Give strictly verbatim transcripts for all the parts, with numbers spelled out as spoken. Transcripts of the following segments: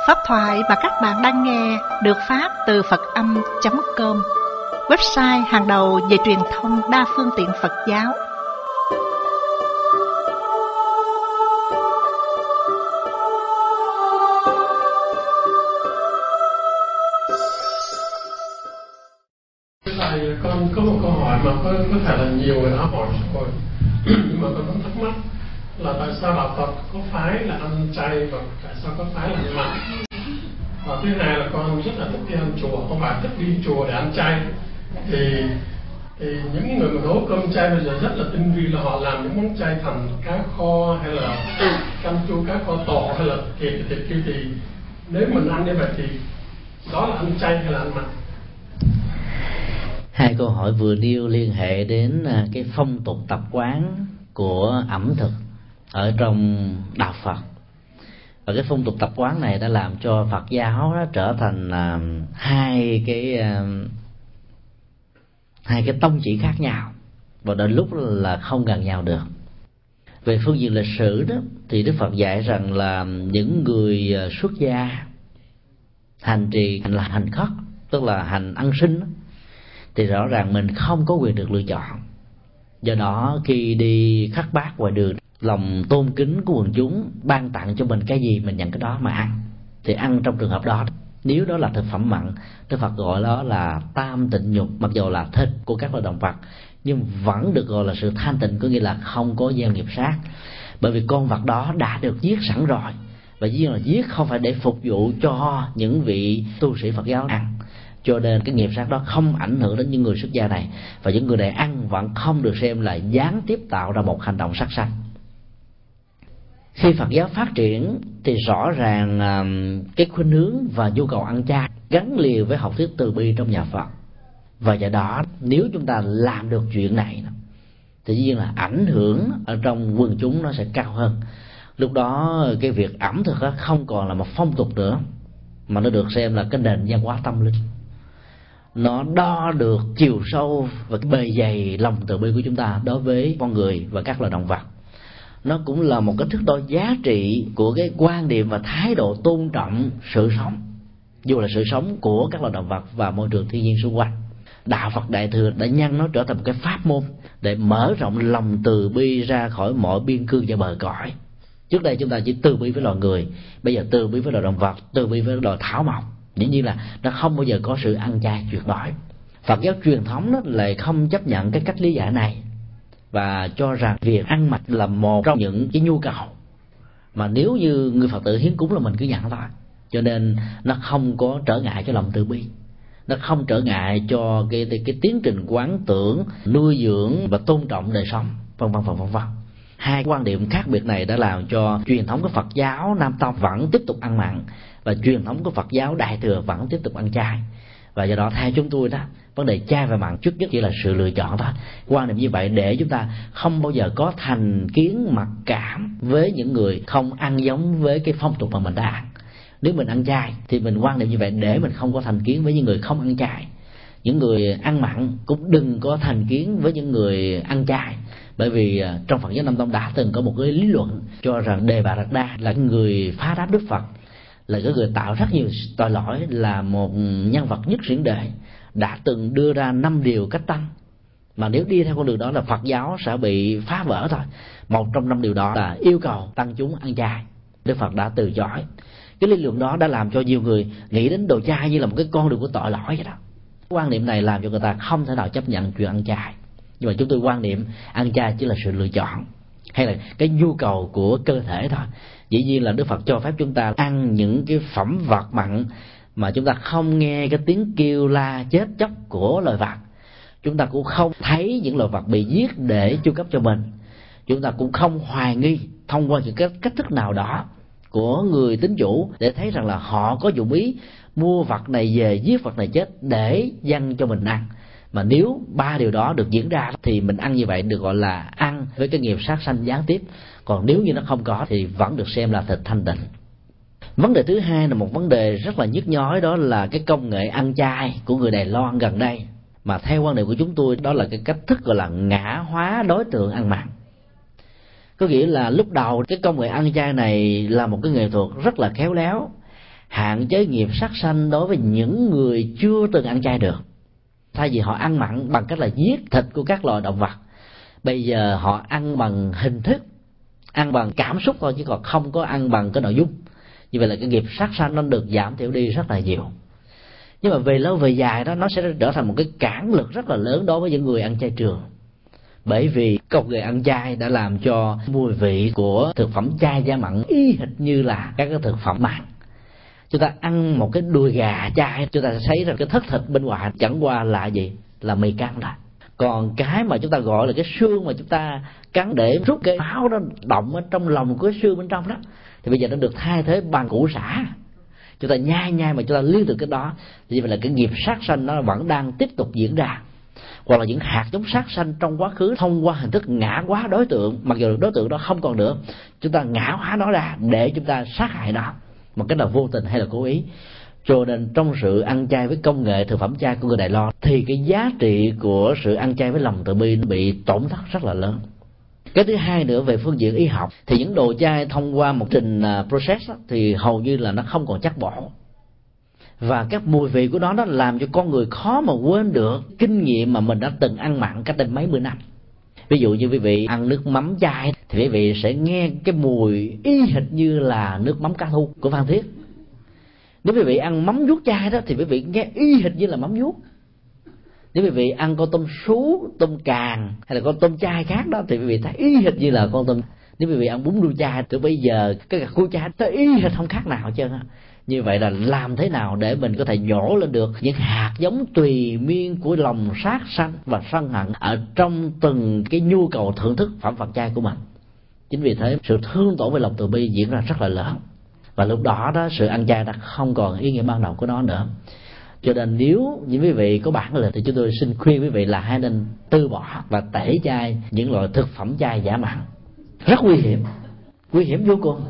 Pháp thoại mà các bạn đang nghe được phát từ Phật Âm chấm com, website hàng đầu về truyền thông đa phương tiện Phật giáo. Thầy, con có một câu hỏi mà có, có thể là nhiều người đã hỏi rồi, nhưng mà con vẫn thắc mắc là tại sao đạo Phật có phái là ăn chay và tại sao có phái là ăn mặn. Và thứ hai là con rất là thích đi ăn chùa, con bà thích đi chùa để ăn chay. Thì thì những người mà nấu cơm chay bây giờ rất là tinh vi, là họ làm những món chay thành cá kho hay là canh chua cá kho tộ hay là thịt thịt kia, thì nếu mình ăn như vậy thì đó là ăn chay hay là ăn mặn? Hai câu hỏi vừa nêu liên hệ đến cái phong tục tập quán của ẩm thực ở trong đạo Phật, và cái phong tục tập quán này đã làm cho Phật giáo nó trở thành uh, hai cái uh, hai cái tông chỉ khác nhau, và đến lúc là không gần nhau được. Về phương diện lịch sử đó thì Đức Phật dạy rằng là những người xuất gia hành trì hành là hành khất, tức là hành ăn sinh đó, thì rõ ràng mình không có quyền được lựa chọn. Do đó khi đi khắc bát ngoài đường, lòng tôn kính của quần chúng ban tặng cho mình cái gì mình nhận cái đó mà ăn, thì ăn trong trường hợp đó, nếu đó là thực phẩm mặn, Đức Phật gọi đó là tam tịnh nhục, mặc dù là thịt của các loài động vật nhưng vẫn được gọi là sự thanh tịnh, có nghĩa là không có gieo nghiệp sát, bởi vì con vật đó đã được giết sẵn rồi, và dĩ nhiên là giết không phải để phục vụ cho những vị tu sĩ Phật giáo ăn, cho nên cái nghiệp sát đó không ảnh hưởng đến những người xuất gia này, và những người này ăn vẫn không được xem là gián tiếp tạo ra một hành động sát sanh. Khi Phật giáo phát triển thì rõ ràng cái khuynh hướng và nhu cầu ăn chay gắn liền với học thuyết từ bi trong nhà Phật, và do đó nếu chúng ta làm được chuyện này thì dĩ nhiên là ảnh hưởng ở trong quần chúng nó sẽ cao hơn. Lúc đó cái việc ẩm thực đó không còn là một phong tục nữa, mà nó được xem là cái nền văn hóa tâm linh. Nó đo được chiều sâu và cái bề dày lòng từ bi của chúng ta đối với con người và các loài động vật. Nó cũng là một cái thước đo giá trị của cái quan điểm và thái độ tôn trọng sự sống, dù là sự sống của các loài động vật và môi trường thiên nhiên xung quanh. Đạo Phật Đại Thừa đã nhân nó trở thành một cái pháp môn để mở rộng lòng từ bi ra khỏi mọi biên cương và bờ cõi. Trước đây chúng ta chỉ từ bi với loài người, bây giờ từ bi với loài động vật, từ bi với loài thảo mộc. Dĩ nhiên là nó không bao giờ có sự ăn chay tuyệt đối. Phật giáo truyền thống đó lại không chấp nhận cái cách lý giải này, và cho rằng việc ăn mặn là một trong những cái nhu cầu mà nếu như người Phật tử hiến cúng là mình cứ nhận thôi, cho nên nó không có trở ngại cho lòng từ bi, nó không trở ngại cho cái cái, cái tiến trình quán tưởng, nuôi dưỡng và tôn trọng đời sống, vân vân vân vân vân. Hai quan điểm khác biệt này đã làm cho truyền thống của Phật giáo Nam Tông vẫn tiếp tục ăn mặn, và truyền thống của Phật giáo Đại Thừa vẫn tiếp tục ăn chay. Và do đó theo chúng tôi đó, vấn đề chay và mặn trước nhất chỉ là sự lựa chọn thôi. Quan niệm như vậy để chúng ta không bao giờ có thành kiến mặc cảm với những người không ăn giống với cái phong tục mà mình đã ăn. Nếu mình ăn chay thì mình quan niệm như vậy để mình không có thành kiến với những người không ăn chay. Những người ăn mặn cũng đừng có thành kiến với những người ăn chay, bởi vì trong Phật giáo Nam Tông đã từng có một cái lý luận cho rằng Đề Bà Đạt Đa là người phá đáp Đức Phật, là cái người tạo rất nhiều tội lỗi, là một nhân vật nhất chuyển đời, đã từng đưa ra năm điều cách tăng mà nếu đi theo con đường đó là Phật giáo sẽ bị phá vỡ thôi. Một trong năm điều đó là yêu cầu tăng chúng ăn chay. Đức Phật đã từ chối. Cái lý luận đó đã làm cho nhiều người nghĩ đến đồ chay như là một cái con đường của tội lỗi vậy đó. Quan niệm này làm cho người ta không thể nào chấp nhận chuyện ăn chay. Nhưng mà chúng tôi quan niệm ăn chay chỉ là sự lựa chọn, hay là cái nhu cầu của cơ thể thôi. Dĩ nhiên là Đức Phật cho phép chúng ta ăn những cái phẩm vật mặn mà chúng ta không nghe cái tiếng kêu la chết chóc của loài vật, chúng ta cũng không thấy những loài vật bị giết để chu cấp cho mình, chúng ta cũng không hoài nghi thông qua những cái cách thức nào đó của người tín chủ để thấy rằng là họ có dụng ý mua vật này về giết vật này chết để dâng cho mình ăn. Mà nếu ba điều đó được diễn ra thì mình ăn như vậy được gọi là ăn với cái nghiệp sát sanh gián tiếp. Còn nếu như nó không có thì vẫn được xem là thịt thanh tịnh. Vấn đề thứ hai là một vấn đề rất là nhức nhối, đó là cái công nghệ ăn chay của người Đài Loan gần đây, mà theo quan điểm của chúng tôi đó là cái cách thức gọi là ngã hóa đối tượng ăn mặn. Có nghĩa là lúc đầu cái công nghệ ăn chay này là một cái nghệ thuật rất là khéo léo, hạn chế nghiệp sát sanh đối với những người chưa từng ăn chay được. Thay vì họ ăn mặn bằng cách là giết thịt của các loài động vật, bây giờ họ ăn bằng hình thức, ăn bằng cảm xúc thôi, chứ còn không có ăn bằng cái nội dung. Như vậy là cái nghiệp sát sanh nó được giảm thiểu đi rất là nhiều. Nhưng mà về lâu về dài đó, nó sẽ trở thành một cái cản lực rất là lớn đối với những người ăn chay trường. Bởi vì công nghệ ăn chay đã làm cho mùi vị của thực phẩm chay da mặn y hệt như là các cái thực phẩm mặn. Chúng ta ăn một cái đùi gà chay, chúng ta sẽ thấy rằng cái thất thịt bên ngoài chẳng qua là gì? Là mì căng thôi. Còn cái mà chúng ta gọi là cái xương mà chúng ta cắn để rút cái máu nó động ở trong lòng của cái xương bên trong đó, thì bây giờ nó được thay thế bằng củ sả. Chúng ta nhai nhai mà chúng ta liên tục cái đó, thì vậy là cái nghiệp sát sanh nó vẫn đang tiếp tục diễn ra. Hoặc là những hạt giống sát sanh trong quá khứ thông qua hình thức ngã hóa đối tượng, mặc dù đối tượng đó không còn nữa, chúng ta ngã hóa nó ra để chúng ta sát hại nó, một cách là vô tình hay là cố ý. Cho nên trong sự ăn chay với công nghệ thực phẩm chay của người Đài Loan, thì cái giá trị của sự ăn chay với lòng từ bi nó bị tổn thất rất là lớn. Cái thứ hai nữa, về phương diện y học, thì những đồ chay thông qua một trình process đó, thì hầu như là nó không còn chất bổ, và các mùi vị của nó nó làm cho con người khó mà quên được kinh nghiệm mà mình đã từng ăn mặn cách đây mấy mươi năm. Ví dụ như quý vị ăn nước mắm chay thì quý vị sẽ nghe cái mùi y hệt như là nước mắm cá thu của Phan Thiết. Nếu quý vị ăn mắm vuốt chay đó thì quý vị nghe y hệt như là mắm vuốt. Nếu quý vị ăn con tôm sú, tôm càng hay là con tôm chay khác đó thì quý vị thấy y hệt như là con tôm. Nếu quý vị ăn bún đuôi chay thì bây giờ cái gạt cua chay nó y hệt không khác nào hết trơn á. Như vậy là làm thế nào để mình có thể nhổ lên được những hạt giống tùy miên của lòng sát sanh và sân hận ở trong từng cái nhu cầu thưởng thức phẩm vật chay của mình. Chính vì thế sự thương tổn về lòng từ bi diễn ra rất là lớn, và lúc đó đó sự ăn chay đã không còn ý nghĩa ban đầu của nó nữa. Cho nên nếu những quý vị có bản lĩnh thì chúng tôi xin khuyên quý vị là hãy nên từ bỏ và tẩy chay những loại thực phẩm chay giả mặn. Rất nguy hiểm, nguy hiểm vô cùng.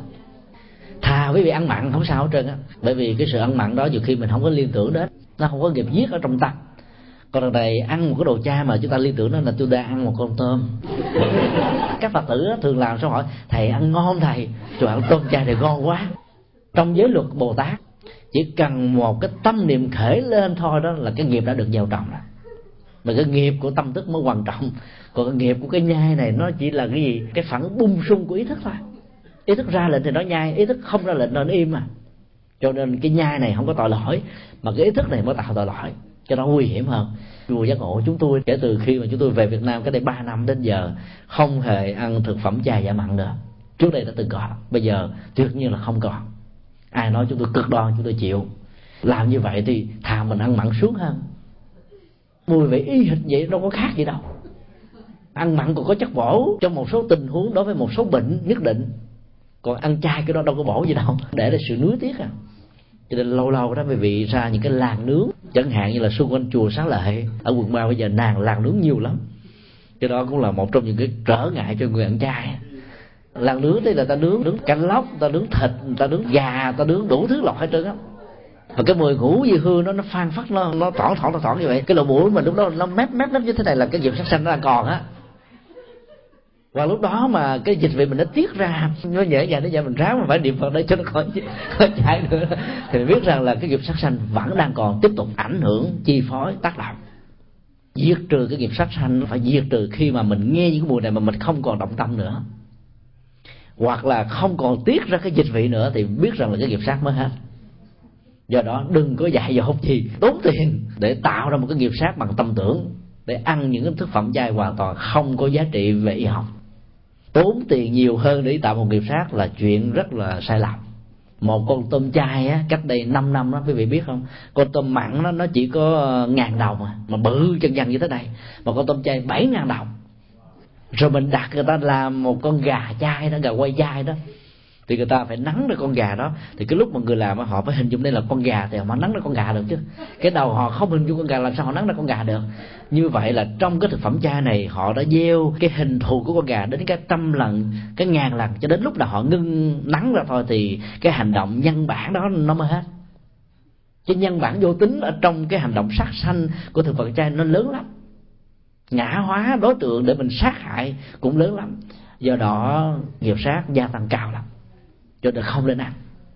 Thà quý vị ăn mặn không sao hết trơn á, bởi vì cái sự ăn mặn đó nhiều khi mình không có liên tưởng đến, nó không có nghiệp giết ở trong tâm. Còn đằng này ăn một cái đồ chay mà chúng ta liên tưởng đến là tôi đang ăn một con tôm. Các Phật tử thường làm sao hỏi thầy ăn ngon thầy, tôi ăn tôm chay thì ngon quá. Trong giới luật Bồ Tát chỉ cần một cái tâm niệm khởi lên thôi đó là cái nghiệp đã được gieo trồng rồi. Mà cái nghiệp của tâm thức mới quan trọng, còn cái nghiệp của cái nhai này nó chỉ là cái gì? Cái phản bung sung của ý thức thôi. Ý thức ra lệnh thì nó nhai, ý thức không ra lệnh nó im mà. Cho nên cái nhai này không có tội lỗi, mà cái ý thức này mới tạo tội lỗi, cho nó nguy hiểm hơn. Chùa Giác Ngộ chúng tôi kể từ khi mà chúng tôi về Việt Nam cái đây ba năm đến giờ không hề ăn thực phẩm chay giả mặn nữa. Trước đây đã từng có, bây giờ tuyệt nhiên là không còn. Ai nói chúng tôi cực đoan chúng tôi chịu. Làm như vậy thì thà mình ăn mặn xuống hơn. Mùi vị y hệt vậy đâu có khác gì đâu. Ăn mặn còn có chất bổ trong một số tình huống đối với một số bệnh nhất định, còn ăn chay cái đó đâu có bổ gì đâu, để là sự nuối tiếc à. Cho nên lâu lâu đó quý vị ra những cái làng nướng, chẳng hạn như là xung quanh chùa Xá Lợi ở quận ba bây giờ nàng làng nướng nhiều lắm. Cái đó cũng là một trong những cái trở ngại cho người ăn chay. Làng nướng đây là ta nướng nướng canh lóc, ta nướng thịt, ta nướng gà, ta nướng đủ thứ loại hết trơn á. Và cái mùi ngũ vị hương nó nó phan phất, nó nó tỏ tỏ tỏ như vậy. Cái lỗ mũi mình lúc đó nó mép mép mép như thế này là cái nghiệp sát sanh nó đang còn á. Và lúc đó mà cái dịch vị mình nó tiết ra, nó nhẹ nhàng, nó giờ mình ráo mà phải niệm Phật để cho nó khỏi khỏi chạy nữa, thì mình biết rằng là cái nghiệp sát sanh vẫn đang còn tiếp tục ảnh hưởng, chi phối, tác động. Diệt trừ cái nghiệp sát sanh phải diệt trừ khi mà mình nghe những cái mùi này mà mình không còn động tâm nữa, hoặc là không còn tiết ra cái dịch vị nữa, thì biết rằng là cái nghiệp sát mới hết. Do đó đừng có dại dột gì tốn tiền để tạo ra một cái nghiệp sát bằng tâm tưởng, để ăn những cái thực phẩm chay hoàn toàn không có giá trị về y học. Tốn tiền nhiều hơn để tạo một nghiệp sát là chuyện rất là sai lầm. Một con tôm chay á, cách đây năm năm đó quý vị biết không, con tôm mặn nó nó chỉ có ngàn đồng à, mà bự chân chân như thế này, mà con tôm chay bảy ngàn đồng. Rồi mình đặt người ta làm một con gà chay đó, gà quay chay đó, thì người ta phải nắng ra con gà đó, thì cái lúc mà người làm họ phải hình dung đây là con gà thì họ mới nắng ra con gà được chứ. Cái đầu họ không hình dung con gà làm sao họ nắng ra con gà được. Như vậy là trong cái thực phẩm chay này họ đã gieo cái hình thù của con gà đến cái trăm lần, cái ngàn lần, cho đến lúc nào họ ngưng nắng ra thôi thì cái hành động nhân bản đó nó mới hết. Cái nhân bản vô tính ở trong cái hành động sát sanh của thực phẩm chay nó lớn lắm. Ngã hóa đối tượng để mình sát hại cũng lớn lắm. Do đó nghiệp sát gia tăng cao lắm, cho nên không nên ăn.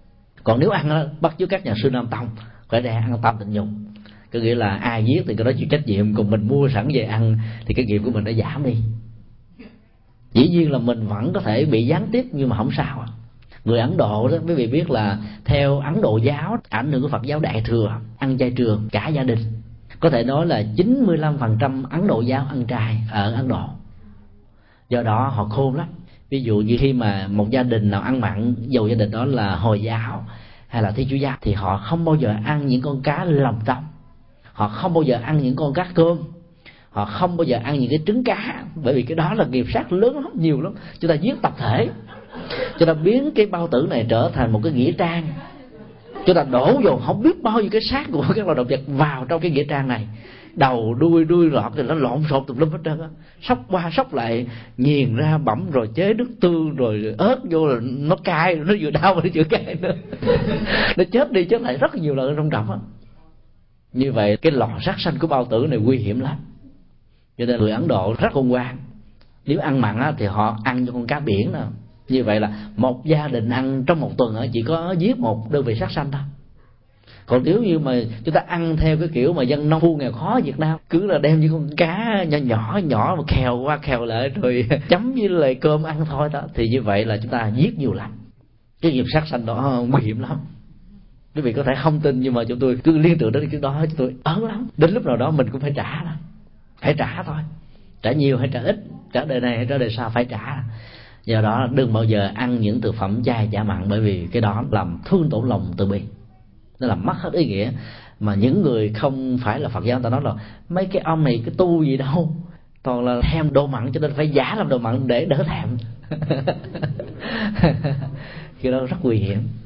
Còn nếu ăn đó, bắt chước các nhà sư Nam Tông phải ra ăn tam tịnh dục, có nghĩa là ai giết thì cái đó chịu trách nhiệm, còn mình mua sẵn về ăn thì cái nghiệp của mình đã giảm đi. Dĩ nhiên là mình vẫn có thể bị gián tiếp nhưng mà không sao. Người Ấn Độ đó, quý vị biết là theo Ấn Độ giáo, ảnh hưởng của Phật giáo Đại thừa, ăn chay trường cả gia đình. Có thể nói là chín mươi lăm phần trăm Ấn Độ giáo ăn chay ở Ấn Độ. Do đó họ khôn lắm. Ví dụ như khi mà một gia đình nào ăn mặn, dù gia đình đó là Hồi giáo hay là Thiên Chúa giáo, thì họ không bao giờ ăn những con cá lòng tông, họ không bao giờ ăn những con cá cơm, họ không bao giờ ăn những cái trứng cá, bởi vì cái đó là nghiệp sát lớn lắm, nhiều lắm. Chúng ta giết tập thể, chúng ta biến cái bao tử này trở thành một cái nghĩa trang, chúng ta đổ dồn không biết bao nhiêu cái xác của các loài động vật vào trong cái nghĩa trang này, đầu đuôi đuôi lọt thì nó lộn xộn tùm lum hết trơn á, xóc qua xóc lại, nghiền ra bẩm rồi chế nước tương rồi ớt vô là nó cay, nó vừa đau mà nó vừa cay nữa. Nó chết đi chết lại rất nhiều lần ở trong trỏng á. Như vậy cái lò sát sanh của bao tử này nguy hiểm lắm. Cho nên người Ấn Độ rất khôn ngoan. Nếu ăn mặn á, thì họ ăn cho con cá biển nè. Như vậy là một gia đình ăn trong một tuần chỉ có giết một đơn vị sát sanh thôi. Còn nếu như mà chúng ta ăn theo cái kiểu mà dân nông phu nghèo khó ở Việt Nam, cứ là đem những con cá nhỏ nhỏ nhỏ mà khèo qua khèo lại rồi chấm với lại cơm ăn thôi đó, thì như vậy là chúng ta giết nhiều lắm. Cái nghiệp sát sanh đó nguy hiểm lắm. Quý vị có thể không tin nhưng mà chúng tôi cứ liên tưởng đến cái đó, chúng tôi ớn lắm. Đến lúc nào đó mình cũng phải trả đó. Phải trả thôi. Trả nhiều hay trả ít, trả đời này hay trả đời sau phải trả. Do đó đừng bao giờ ăn những thực phẩm chay chả mặn, bởi vì cái đó làm thương tổn lòng từ bi, nó làm mất hết ý nghĩa. Mà những người không phải là Phật giáo, người ta nói là mấy cái ông này cái tu gì đâu, toàn là thèm đồ mặn cho nên phải giả làm đồ mặn để đỡ thèm. Cái đó rất nguy hiểm.